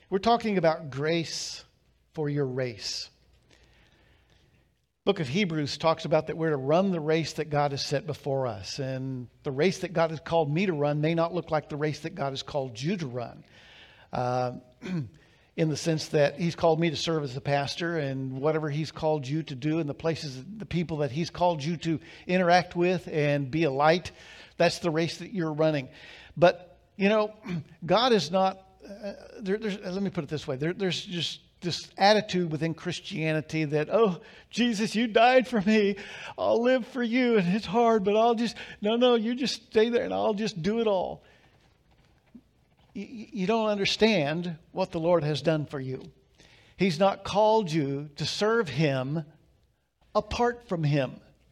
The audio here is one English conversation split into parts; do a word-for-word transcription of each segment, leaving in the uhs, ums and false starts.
We're talking about grace for your race. Book of Hebrews talks about that we're to run the race that God has set before us. And the race that God has called me to run may not look like the race that God has called you to run. Uh, in the sense that he's called me to serve as a pastor, and whatever he's called you to do and the places, the people that he's called you to interact with and be a light, that's the race that you're running. But, you know, God is not, uh, there, there's, let me put it this way. There, there's just this attitude within Christianity that, oh, Jesus, you died for me. I'll live for you. And it's hard, but I'll just, no, no, you just stay there and I'll just do it all. You, you don't understand what the Lord has done for you. He's not called you to serve him apart from him.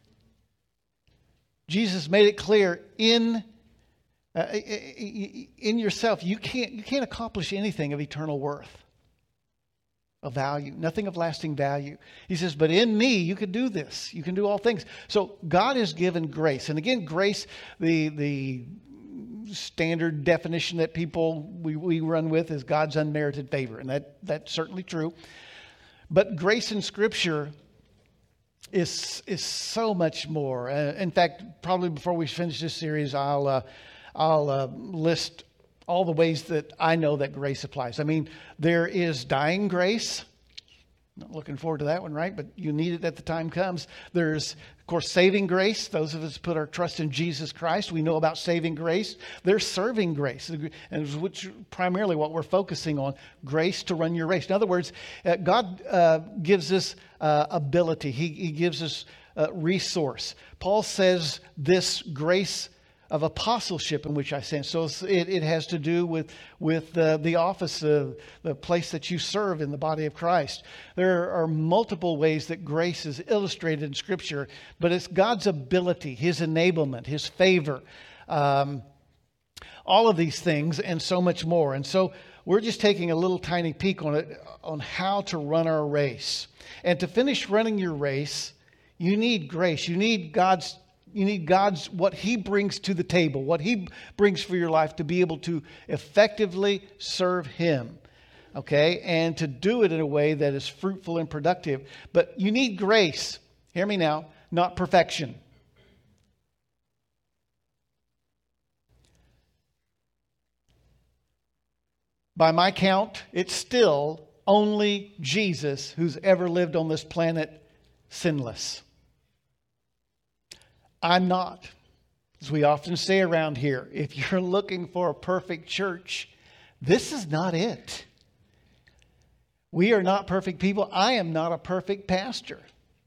Jesus made it clear in uh, in yourself, you can't you can't accomplish anything of eternal worth, of value, nothing of lasting value. He says, but in me, you can do this. You can do all things. So God has given grace. And again, grace, the the standard definition that people we, we run with is God's unmerited favor. And that that's certainly true. But grace in Scripture is is so much more. Uh, in fact, probably before we finish this series, I'll uh, I'll uh, list all the ways that I know that grace applies. I mean, there is dying grace. Not looking forward to that one, right? But you need it at the time comes. There's, of course, saving grace. Those of us who put our trust in Jesus Christ, we know about saving grace. There's serving grace, and which primarily what we're focusing on, grace to run your race. In other words, uh, God uh, gives us uh, ability. He, he gives us uh, resource. Paul says this grace of apostleship in which I stand. So it, it has to do with, with uh, the office of the place that you serve in the body of Christ. There are multiple ways that grace is illustrated in Scripture, but it's God's ability, his enablement, his favor, um, all of these things and so much more. And so we're just taking a little tiny peek on it, on how to run our race. And to finish running your race, you need grace. You need God's You need God's, what he brings to the table, what he brings for your life to be able to effectively serve him. Okay? And to do it in a way that is fruitful and productive. But you need grace. Hear me now. Not perfection. By my count, it's still only Jesus who's ever lived on this planet sinless. I'm not. As we often say around here, if you're looking for a perfect church, this is not it. We are not perfect people. I am not a perfect pastor.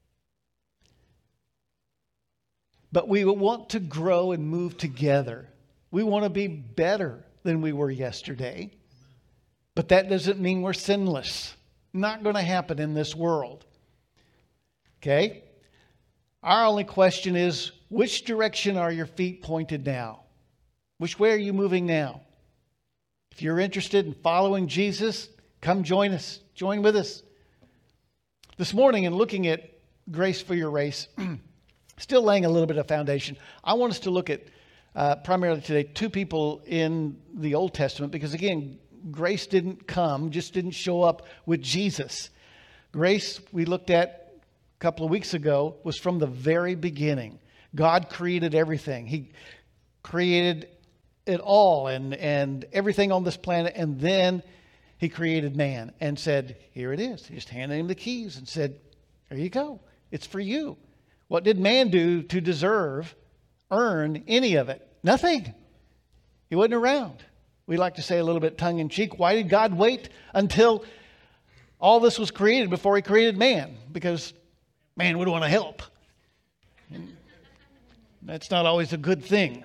But we want to grow and move together. We want to be better than we were yesterday. But that doesn't mean we're sinless. Not going to happen in this world. Okay? Our only question is, which direction are your feet pointed now? Which way are you moving now? If you're interested in following Jesus, come join us. Join with us. This morning, in looking at grace for your race, still laying a little bit of foundation, I want us to look at, uh, primarily today, two people in the Old Testament. Because again, grace didn't come, just didn't show up with Jesus. Grace, we looked at a couple of weeks ago, was from the very beginning. God created everything. He created it all and, and everything on this planet. And then he created man and said, here it is. He just handed him the keys and said, here you go. It's for you. What did man do to deserve, earn any of it? Nothing. He wasn't around. We like to say a little bit tongue in cheek, why did God wait until all this was created before he created man? Because man would want to help. And that's not always a good thing.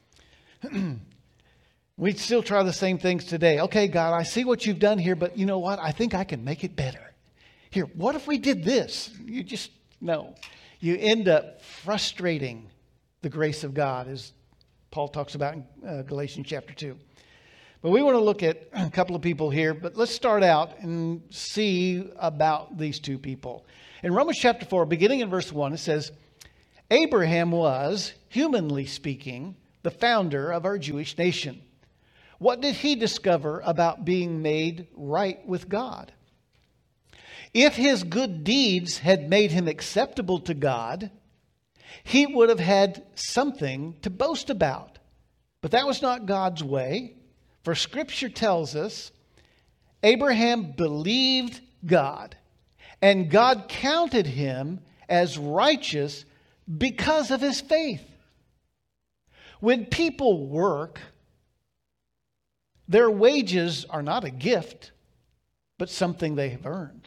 We still try the same things today. Okay, God, I see what you've done here, but you know what? I think I can make it better. Here, what if we did this? You just, no. You end up frustrating the grace of God, as Paul talks about in uh, Galatians chapter two. But we want to look at a couple of people here, but let's start out and see about these two people. In Romans chapter four, beginning in verse one, it says, Abraham was, humanly speaking, the founder of our Jewish nation. what did he discover about being made right with God? If his good deeds had made him acceptable to God, he would have had something to boast about. But that was not God's way. For Scripture tells us Abraham believed God, and God counted him as righteous because of his faith. When people work, their wages are not a gift, but something they have earned.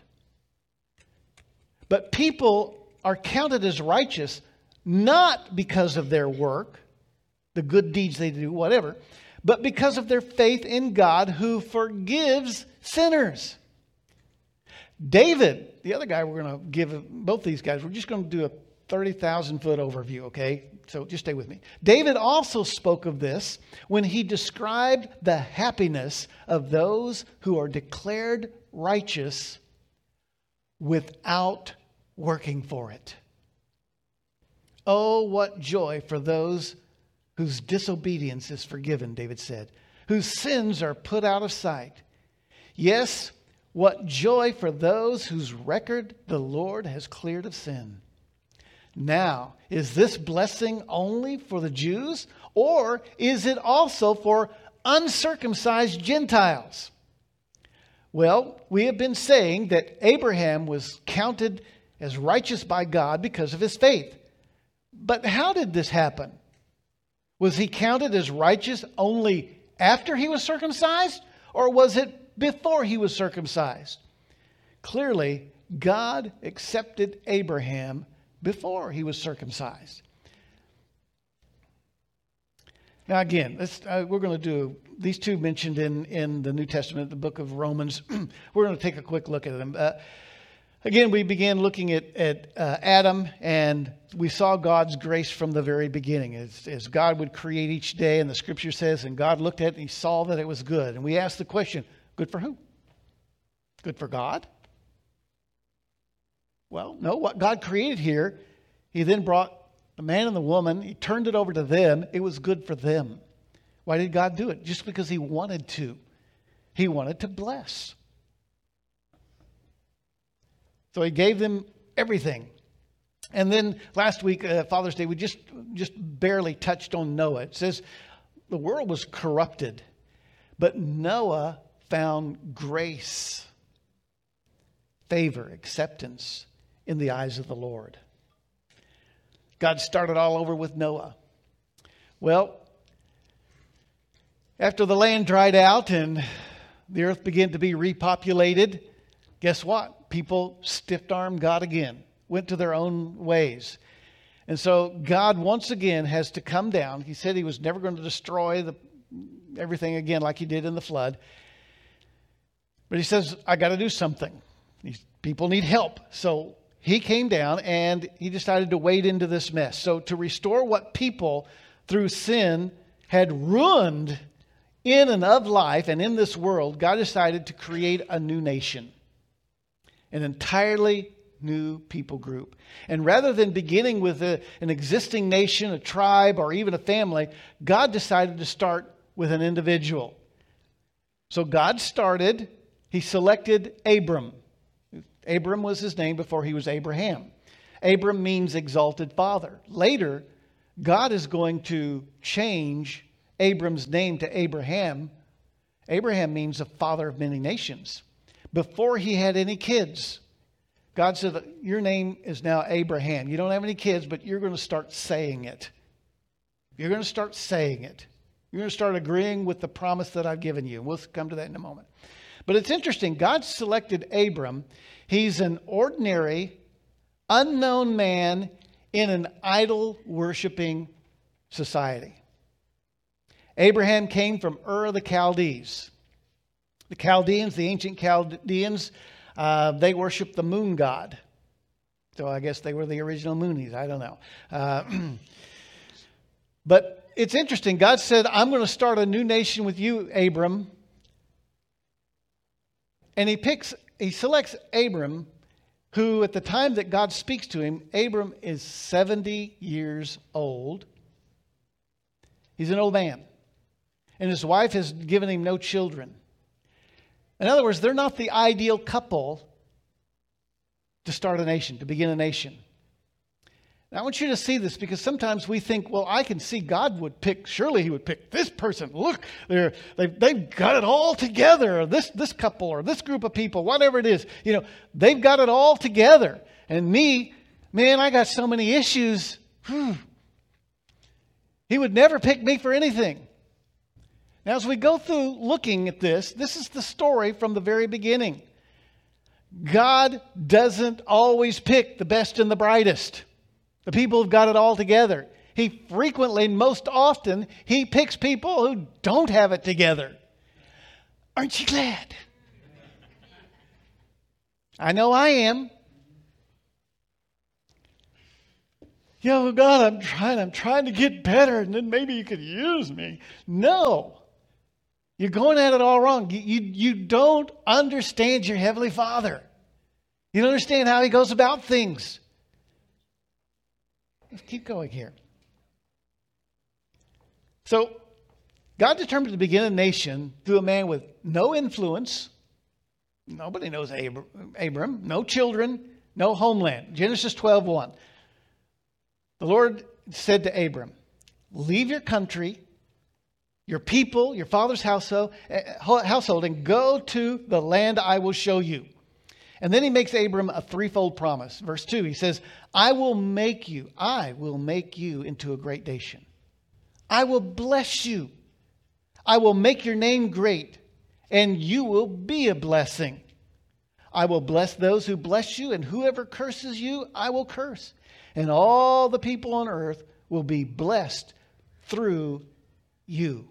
But people are counted as righteous not because of their work, the good deeds they do, whatever, but because of their faith in God who forgives sinners. David, the other guy we're going to give, both these guys, we're just going to do a thirty thousand foot overview, okay? So just stay with me. David also spoke of this when he described the happiness of those who are declared righteous without working for it. Oh, what joy for those whose disobedience is forgiven, David said, whose sins are put out of sight. Yes, what joy for those whose record the Lord has cleared of sin. Now, is this blessing only for the Jews, or is it also for uncircumcised Gentiles? Well, we have been saying that Abraham was counted as righteous by God because of his faith. But how did this happen? Was he counted as righteous only after he was circumcised, or was it before he was circumcised? Clearly, God accepted Abraham before he was circumcised. Now again, let's, uh, we're going to do these two mentioned in, in the New Testament, the book of Romans. We're going to take a quick look at them. Uh, again, we began looking at, at uh, Adam, and we saw God's grace from the very beginning. As, as God would create each day, and the Scripture says, and God looked at it and he saw that it was good. And we asked the question, good for who? Good for God? Well, no, what God created here, he then brought the man and the woman, he turned it over to them. It was good for them. Why did God do it? Just because he wanted to. He wanted to bless. So he gave them everything. And then last week, uh, Father's Day, we just, just barely touched on Noah. It says the world was corrupted, but Noah found grace, favor, acceptance in the eyes of the Lord. God started all over with Noah. Well, after the land dried out and the earth began to be repopulated, guess what? People stiff-armed God again, went to their own ways. And so God once again has to come down. He said he was never going to destroy the, everything again like he did in the flood. But he says, I got to do something. These people need help. So he came down and he decided to wade into this mess. So to restore what people through sin had ruined in and of life and in this world, God decided to create a new nation, an entirely new people group. And rather than beginning with a, an existing nation, a tribe, or even a family, God decided to start with an individual. So God started, he selected Abram. Abram was his name before he was Abraham. Abram means exalted father. Later, God is going to change Abram's name to Abraham. Abraham means the father of many nations. Before he had any kids, God said, your name is now Abraham. You don't have any kids, but you're going to start saying it. You're going to start saying it. You're going to start agreeing with the promise that I've given you. We'll come to that in a moment. But it's interesting. God selected Abram. He's an ordinary, unknown man in an idol-worshiping society. Abraham came from Ur of the Chaldees. The Chaldeans, the ancient Chaldeans, uh, they worshiped the moon god. So I guess they were the original Moonies. I don't know. Uh, but it's interesting. God said, I'm going to start a new nation with you, Abram. And he picks, he selects Abram, who at the time that God speaks to him, Abram is seventy years old. He's an old man. and his wife has given him no children. In other words, they're not the ideal couple to start a nation, to begin a nation. Now, I want you to see this because sometimes we think, well, I can see God would pick, surely he would pick this person. Look, they're, they've, they've got it all together. Or this, this couple or this group of people, whatever it is, you know, they've got it all together. And me, man, I got so many issues. Whew. He would never pick me for anything. Now, as we go through looking at this, this is the story from the very beginning. God doesn't always pick the best and the brightest. The people who've got it all together. He frequently, most often, he picks people who don't have it together. Aren't you glad? I know I am. You know, God, I'm trying, I'm trying to get better, and then maybe you could use me. No. You're going at it all wrong. You, you, you don't understand your Heavenly Father. You don't understand how he goes about things. Let's keep going here. So, God determined to begin a nation through a man with no influence. Nobody knows Abram, Abram no children, no homeland. Genesis twelve one. The Lord said to Abram, leave your country, your people, your father's household, household, and go to the land I will show you. And then he makes Abram a threefold promise. Verse two, he says, I will make you, I will make you into a great nation. I will bless you. I will make your name great, and you will be a blessing. I will bless those who bless you, and whoever curses you, I will curse. And all the people on earth will be blessed through you.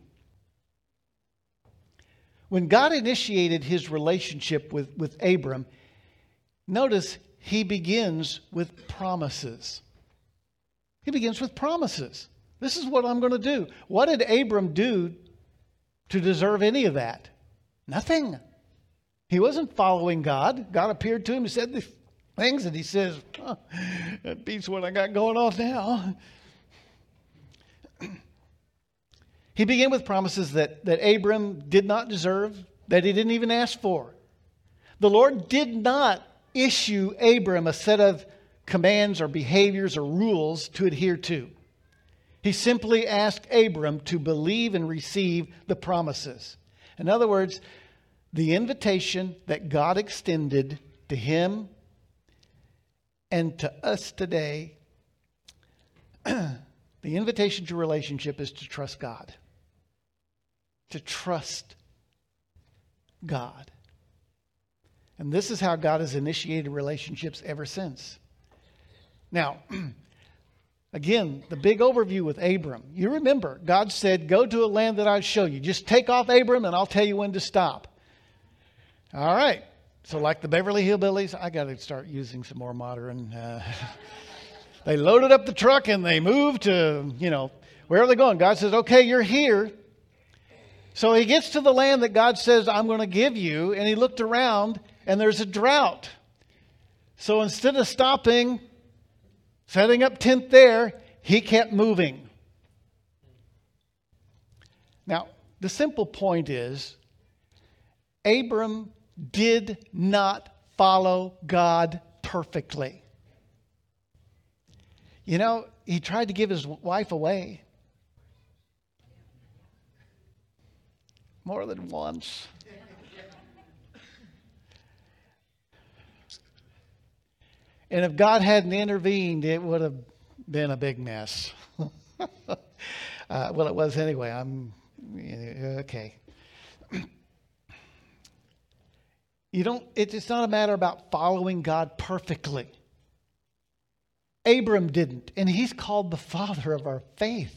When God initiated his relationship with, with Abram, notice he begins with promises. He begins with promises. This is what I'm going to do. What did Abram do to deserve any of that? Nothing. He wasn't following God. God appeared to him and said these things, and he says, oh, that beats what I got going on now. He began with promises that, that Abram did not deserve, that he didn't even ask for. The Lord did not issue Abram a set of commands or behaviors or rules to adhere to. He simply asked Abram to believe and receive the promises. In other words, the invitation that God extended to him and to us today, the invitation to relationship is to trust God. To trust God. And this is how God has initiated relationships ever since. Now, again, the big overview with Abram. You remember, God said, go to a land that I show you. Just take off Abram and I'll tell you when to stop. All right. So like the Beverly Hillbillies, I got to start using some more modern. Uh, they loaded up the truck and they moved to, you know, where are they going? God says, okay, you're here. So he gets to the land that God says, I'm going to give you. And he looked around and there's a drought. So instead of stopping, setting up tent there, he kept moving. Now, the simple point is, Abram did not follow God perfectly. You know, he tried to give his wife away. More than once. And if God hadn't intervened, it would have been a big mess. uh, well, it was anyway. I'm okay. You don't. It's not a matter about following God perfectly. Abram didn't, and he's called the father of our faith.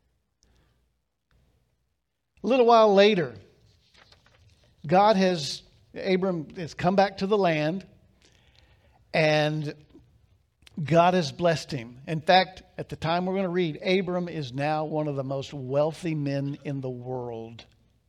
A little while later, God has Abram has come back to the land. And God has blessed him. In fact, at the time we're going to read, Abram is now one of the most wealthy men in the world.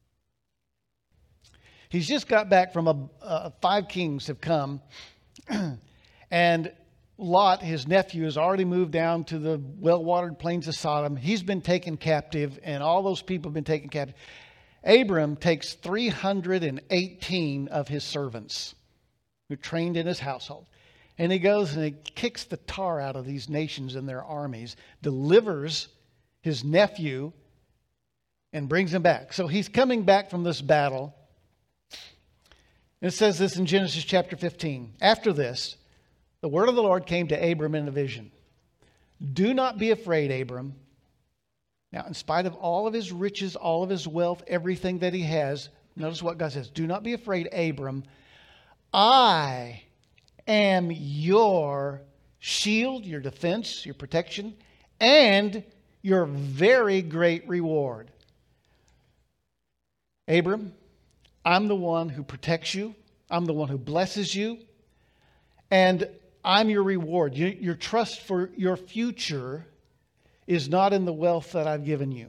He's just got back from a, uh, five kings have come. And Lot, his nephew, has already moved down to the well-watered plains of Sodom. He's been taken captive, and all those people have been taken captive. Abram takes three hundred eighteen of his servants who trained in his household. And he goes and he kicks the tar out of these nations and their armies, delivers his nephew, and brings him back. So he's coming back from this battle. And it says this in Genesis chapter fifteen. After this, the word of the Lord came to Abram in a vision. Do not be afraid, Abram. Now, in spite of all of his riches, all of his wealth, everything that he has, notice what God says. Do not be afraid, Abram. I am your shield, your defense, your protection, and your very great reward. Abram, I'm the one who protects you. I'm the one who blesses you. And I'm your reward. Your, your trust for your future is not in the wealth that I've given you.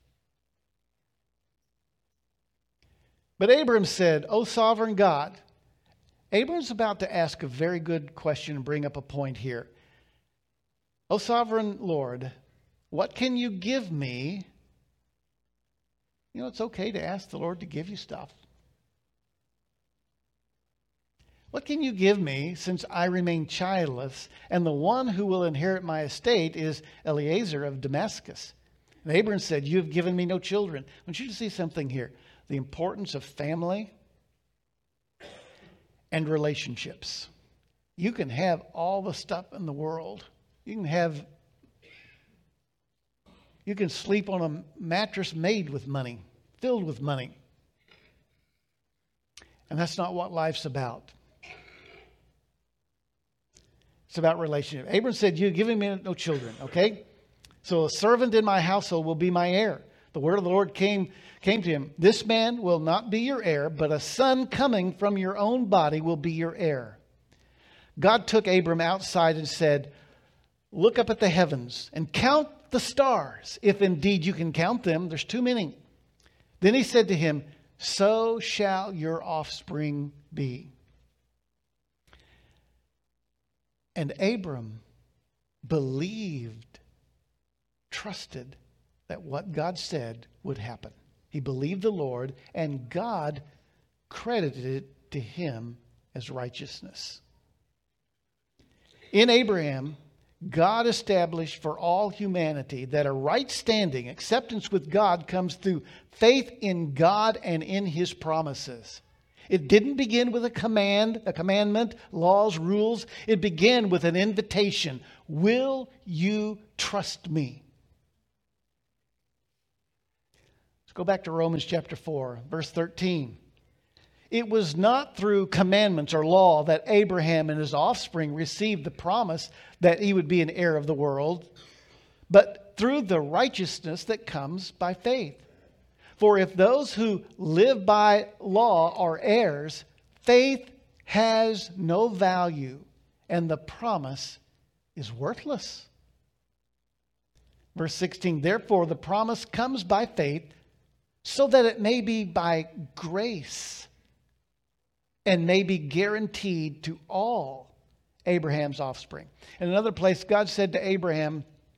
But Abram said, O sovereign God. Abram's about to ask a very good question and bring up a point here. O sovereign Lord, what can you give me? You know, it's okay to ask the Lord to give you stuff. What can you give me since I remain childless, and the one who will inherit my estate is Eliezer of Damascus? And Abram said, you have given me no children. I want you to see something here. The importance of family and relationships. You can have all the stuff in the world. You can have, you can sleep on a mattress made with money, filled with money. And that's not what life's about. It's about relationship. Abram said, you're giving me no children, okay? So a servant in my household will be my heir. The word of the Lord came, came to him. This man will not be your heir, but a son coming from your own body will be your heir. God took Abram outside and said, look up at the heavens and count the stars, if indeed you can count them. There's too many. Then he said to him, so shall your offspring be. And Abram believed, trusted that what God said would happen. He believed the Lord, and God credited it to him as righteousness. In Abraham, God established for all humanity that a right standing, acceptance with God, comes through faith in God and in his promises. It didn't begin with a command, a commandment, laws, rules. It began with an invitation. Will you trust me? Let's go back to Romans chapter four, verse thirteen. It was not through commandments or law that Abraham and his offspring received the promise that he would be an heir of the world, but through the righteousness that comes by faith. For if those who live by law are heirs, faith has no value, and the promise is worthless. Verse sixteen, therefore the promise comes by faith, so that it may be by grace, and may be guaranteed to all Abraham's offspring. In another place, God said to Abraham,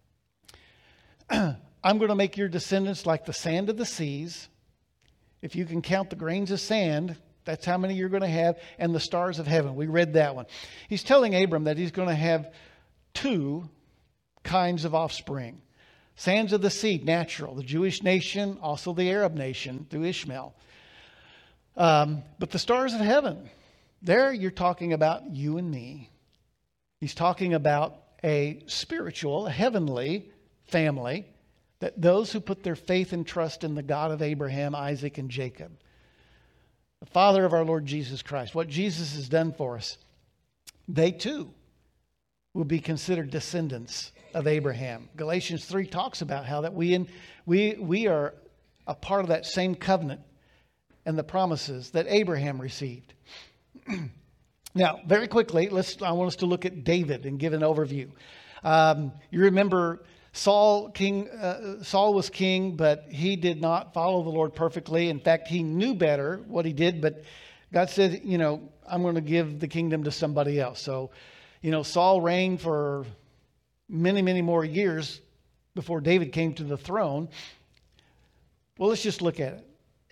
I'm going to make your descendants like the sand of the seas. If you can count the grains of sand, that's how many you're going to have, and the stars of heaven. We read that one. He's telling Abram that he's going to have two kinds of offspring. Sands of the sea, natural. The Jewish nation, also the Arab nation through Ishmael. Um, but the stars of heaven, there you're talking about you and me. He's talking about a spiritual, a heavenly family, that those who put their faith and trust in the God of Abraham, Isaac, and Jacob, the Father of our Lord Jesus Christ, what Jesus has done for us, they too will be considered descendants of Abraham. Galatians three talks about how that we in, we we are a part of that same covenant and the promises that Abraham received. Now, very quickly, let's I want us to look at David and give an overview. Um, you remember Saul, king, uh, Saul was king, but he did not follow the Lord perfectly. In fact, he knew better what he did, but God said, you know, I'm going to give the kingdom to somebody else. So, you know, Saul reigned for many, many more years before David came to the throne. Well, let's just look at it.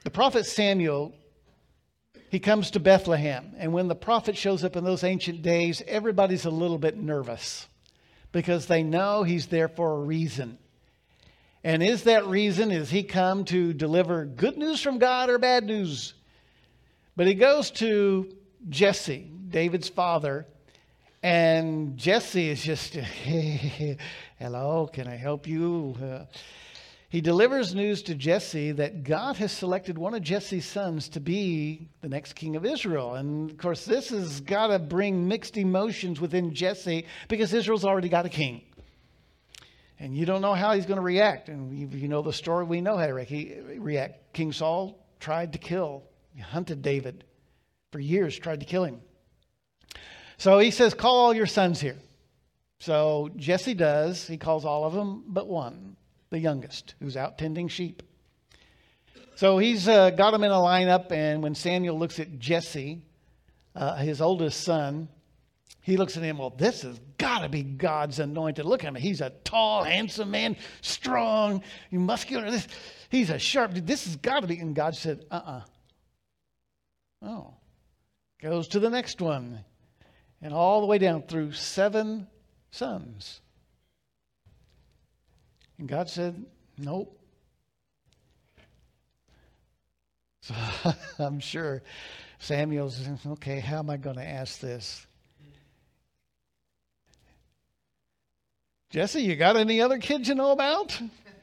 The prophet Samuel, he comes to Bethlehem. And when the prophet shows up in those ancient days, everybody's a little bit nervous because they know he's there for a reason. And is that reason, is he come to deliver good news from God or bad news? But he goes to Jesse, David's father, and Jesse is just, hey, hello, can I help you? Uh, he delivers news to Jesse that God has selected one of Jesse's sons to be the next king of Israel. And of course, this has got to bring mixed emotions within Jesse because Israel's already got a king. And you don't know how he's going to react. And you, you know the story, we know how to react. King Saul tried to kill, he hunted David for years, tried to kill him. So he says, call all your sons here. So Jesse does. He calls all of them but one, the youngest, who's out tending sheep. So he's uh, got them in a lineup. And when Samuel looks at Jesse, uh, his oldest son, he looks at him, well, this has got to be God's anointed. Look at him. He's a tall, handsome man, strong, muscular. This, he's a sharp, this has got to be. And God said, uh-uh. Oh. Goes to the next one. And all the way down through seven sons. And God said, nope. So I'm sure Samuel's, okay, how am I going to ask this? Jesse, you got any other kids you know about?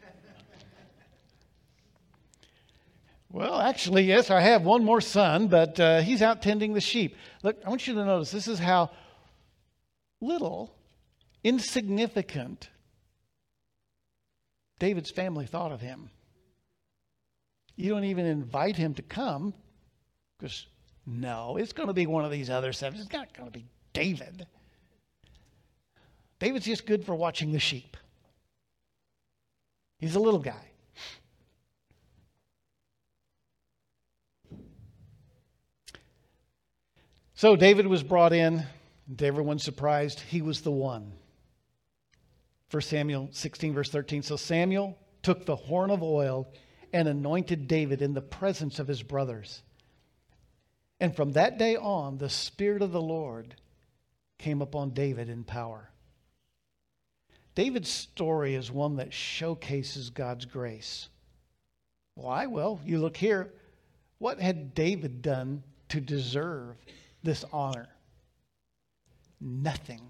Well, actually, yes, I have one more son, but uh, he's out tending the sheep. Look, I want you to notice this is how little, insignificant David's family thought of him. You don't even invite him to come because, no, it's going to be one of these other seven. It's not going to be David. David's just good for watching the sheep. He's a little guy. So David was brought in. To everyone's surprised, he was the one. First Samuel sixteen, verse thirteen. So Samuel took the horn of oil and anointed David in the presence of his brothers. And from that day on, the Spirit of the Lord came upon David in power. David's story is one that showcases God's grace. Why? Well, you look here. What had David done to deserve this honor? Nothing.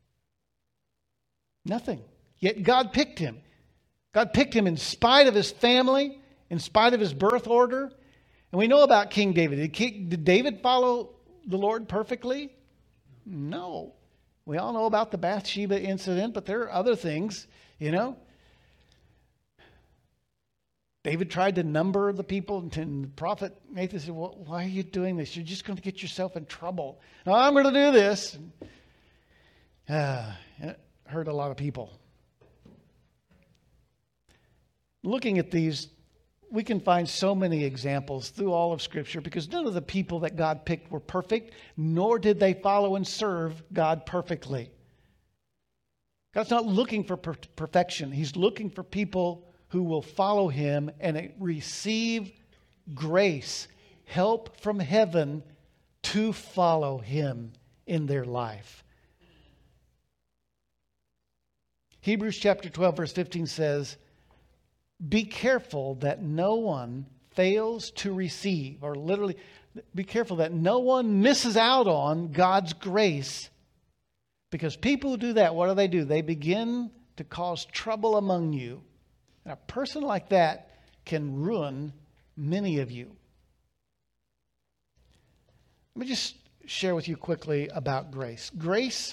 Nothing. Yet God picked him. God picked him in spite of his family, in spite of his birth order. And we know about King David. Did, King, did David follow the Lord perfectly? No. We all know about the Bathsheba incident, but there are other things, you know. David tried to number the people, and the prophet Nathan said, well, why are you doing this? You're just going to get yourself in trouble. No, I'm going to do this. Uh, and it hurt a lot of people. Looking at these, we can find so many examples through all of Scripture because none of the people that God picked were perfect, nor did they follow and serve God perfectly. God's not looking for per- perfection. He's looking for people who will follow him and receive grace, help from heaven to follow him in their life. Hebrews chapter twelve, verse fifteen says, be careful that no one fails to receive, or literally, be careful that no one misses out on God's grace. Because people who do that, what do they do? They begin to cause trouble among you. And a person like that can ruin many of you. Let me just share with you quickly about grace. Grace,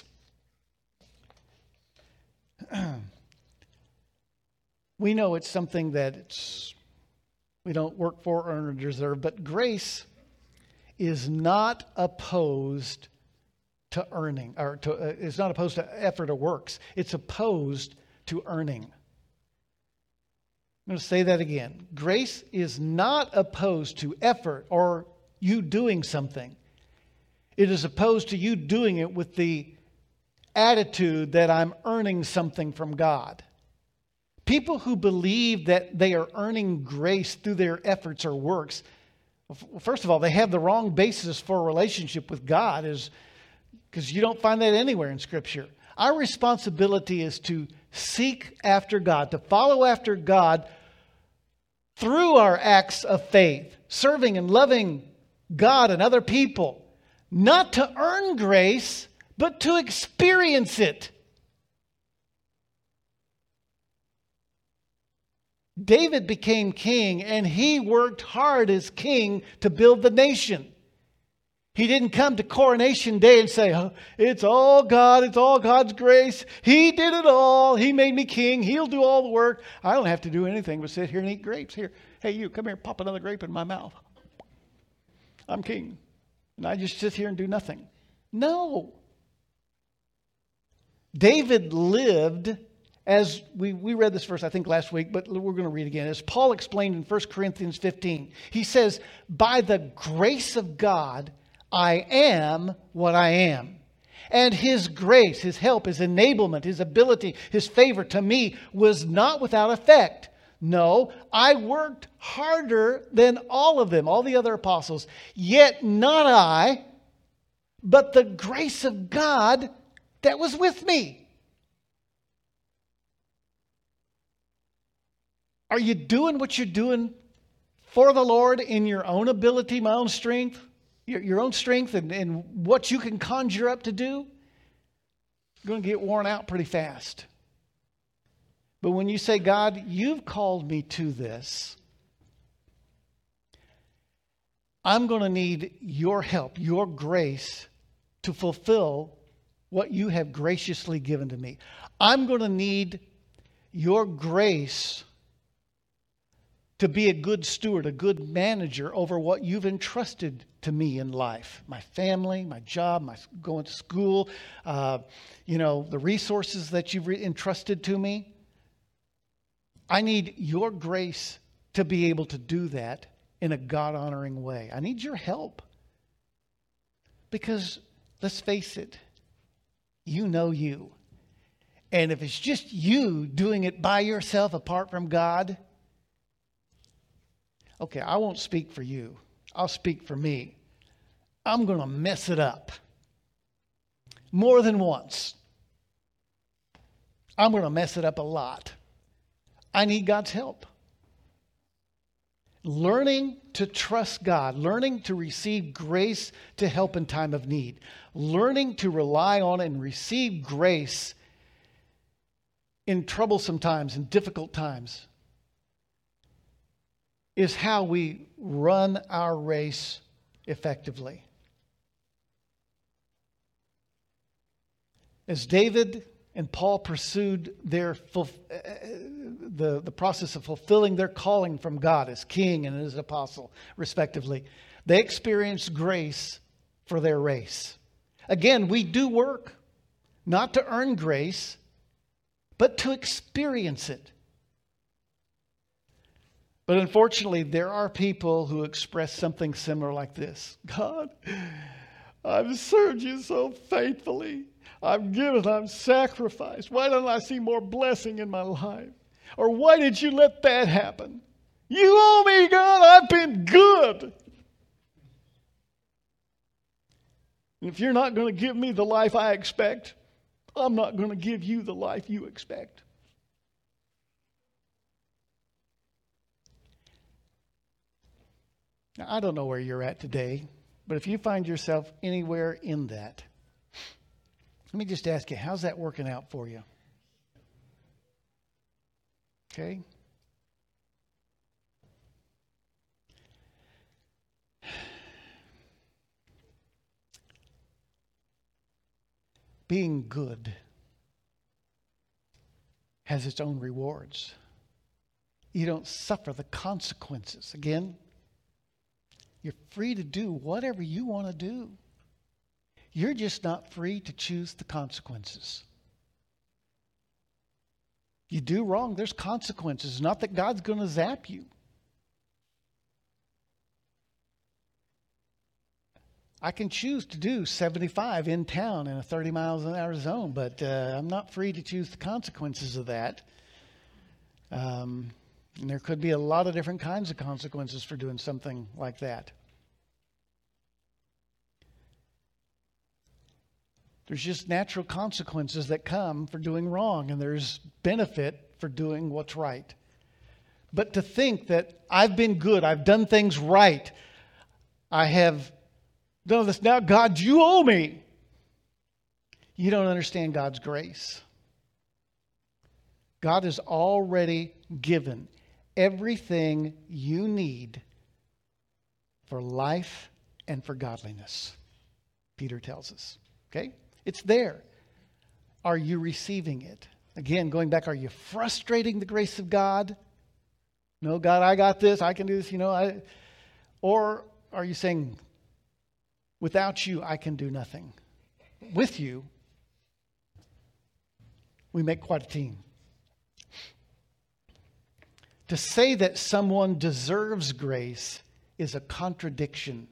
we know it's something that it's, we don't work for, earn, or deserve, but grace is not opposed to earning, or to, uh, is not opposed to effort or works. It's opposed to earning. I'm going to say that again. Grace is not opposed to effort or you doing something. It is opposed to you doing it with the attitude that I'm earning something from God. People who believe that they are earning grace through their efforts or works, first of all, they have the wrong basis for a relationship with God, is because you don't find that anywhere in Scripture. Our responsibility is to seek after God, to follow after God through our acts of faith, serving and loving God and other people, not to earn grace, but to experience it. David became king, and he worked hard as king to build the nation. He didn't come to coronation day and say, oh, it's all God, it's all God's grace. He did it all. He made me king. He'll do all the work. I don't have to do anything but sit here and eat grapes. Here, hey, you, come here, pop another grape in my mouth. I'm king. And I just sit here and do nothing. No. David lived, as we, we read this verse, I think, last week, but we're going to read again. As Paul explained in First Corinthians fifteen, he says, by the grace of God, I am what I am. And His grace, His help, His enablement, His ability, His favor to me was not without effect. No, I worked harder than all of them, all the other apostles. Yet not I, but the grace of God that was with me. Are you doing what you're doing for the Lord in your own ability, my own strength? Your, your own strength and, and what you can conjure up to do? You're going to get worn out pretty fast. But when you say, God, you've called me to this, I'm going to need your help, your grace to fulfill what you have graciously given to me. I'm going to need your grace to be a good steward, a good manager over what you've entrusted to me in life. My family, my job, my going to school, uh, you know, the resources that you've re- entrusted to me. I need your grace to be able to do that in a God-honoring way. I need your help. Because, let's face it, you know you. And if it's just you doing it by yourself apart from God, okay, I won't speak for you. I'll speak for me. I'm going to mess it up. More than once. I'm going to mess it up a lot. I need God's help. Learning to trust God. Learning to receive grace to help in time of need. Learning to rely on and receive grace in troublesome times, in difficult times, is how we run our race effectively. As David and Paul pursued their the, the process of fulfilling their calling from God as king and as apostle, respectively, they experienced grace for their race. Again, we do work not to earn grace, but to experience it. But unfortunately, there are people who express something similar like this. God, I've served you so faithfully. I've given, I've sacrificed. Why don't I see more blessing in my life? Or why did you let that happen? You owe me, God. I've been good. And if you're not going to give me the life I expect, I'm not going to give you the life you expect. Now, I don't know where you're at today, but if you find yourself anywhere in that, let me just ask you, how's that working out for you? Okay? Being good has its own rewards. You don't suffer the consequences. Again, you're free to do whatever you want to do. You're just not free to choose the consequences. You do wrong, there's consequences. Not that God's going to zap you. I can choose to do seventy-five in town in a thirty miles an hour zone, but uh, I'm not free to choose the consequences of that. Um, and there could be a lot of different kinds of consequences for doing something like that. There's just natural consequences that come for doing wrong, and there's benefit for doing what's right. But to think that I've been good, I've done things right, I have done this, now God, you owe me. You don't understand God's grace. God has already given everything you need for life and for godliness, Peter tells us. Okay? It's there. Are you receiving it? Again, going back, are you frustrating the grace of God? No, God, I got this. I can do this. You know, I. Or are you saying, without you, I can do nothing? With you, we make quite a team. To say that someone deserves grace is a contradiction.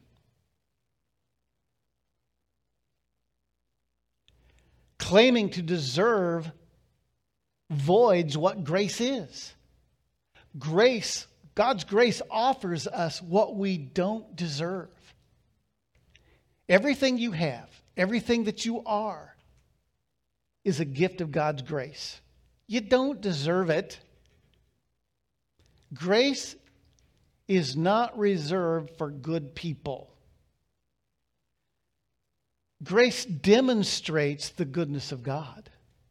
Claiming to deserve voids what grace is. Grace, God's grace offers us what we don't deserve. Everything you have, everything that you are, is a gift of God's grace. You don't deserve it. Grace is not reserved for good people. Grace demonstrates the goodness of God.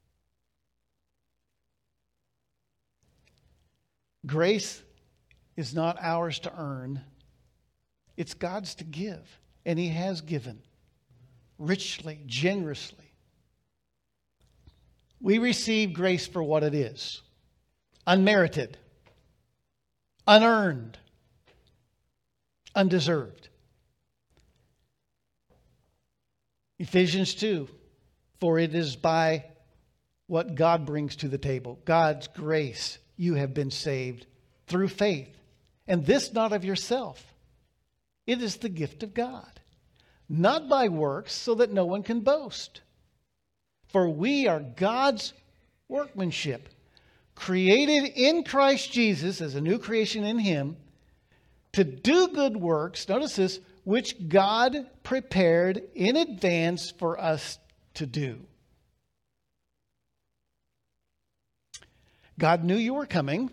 Grace is not ours to earn. It's God's to give. And He has given richly, generously. We receive grace for what it is. Unmerited. Unearned. Undeserved. Ephesians two, for it is by what God brings to the table, God's grace, you have been saved through faith. And this not of yourself. It is the gift of God. Not by works, so that no one can boast. For we are God's workmanship, created in Christ Jesus as a new creation in Him, to do good works, notice this, which God prepared in advance for us to do. God knew you were coming,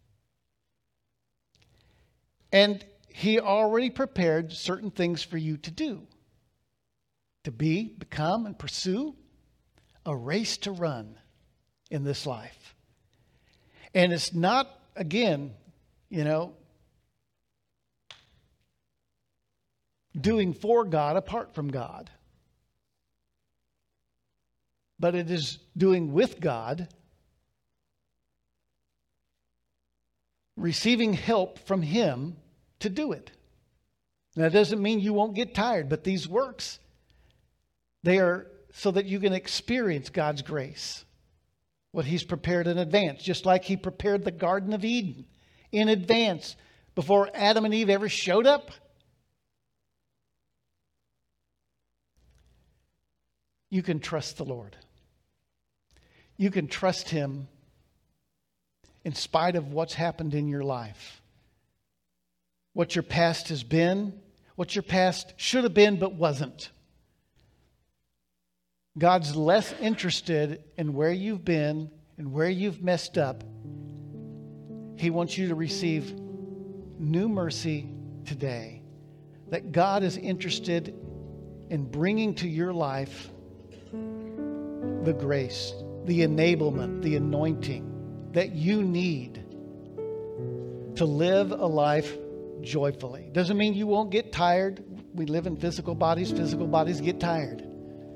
and He already prepared certain things for you to do. To be, become, and pursue a race to run in this life. And it's not, again, you know, doing for God apart from God. But it is doing with God, receiving help from Him to do it. Now, that doesn't mean you won't get tired, but these works, they are so that you can experience God's grace. What He's prepared in advance, just like He prepared the Garden of Eden in advance before Adam and Eve ever showed up. You can trust the Lord. You can trust Him in spite of what's happened in your life. What your past has been, what your past should have been but wasn't. God's less interested in where you've been and where you've messed up. He wants you to receive new mercy today. That God is interested in bringing to your life the grace, the enablement, the anointing that you need to live a life joyfully. Doesn't mean you won't get tired. We live in physical bodies. Physical bodies get tired.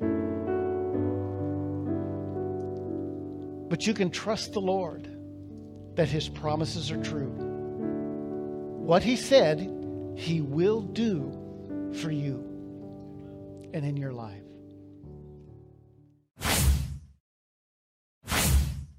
But you can trust the Lord that His promises are true. What He said, He will do for you and in your life.